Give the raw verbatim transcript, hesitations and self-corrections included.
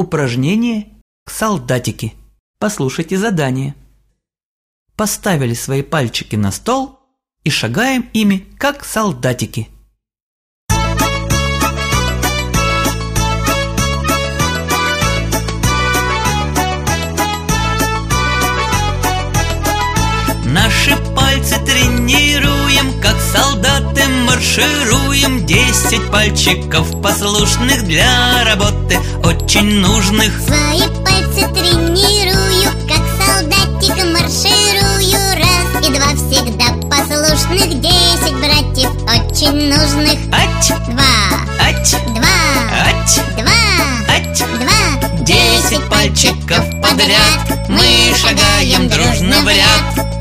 Упражнение к солдатике. Послушайте задание. Поставили свои пальчики на стол и шагаем ими, как солдатики. Наши пальцы тренируем, как солдаты маршируем. Десять пальчиков послушных для работы очень нужных. Свои пальцы тренирую, как солдатик марширую. Раз и два всегда послушных. Десять братьев очень нужных. Ать, Два, ать, два, ать, два, ать. два. Десять пальчиков подряд мы шагаем дружно в ряд.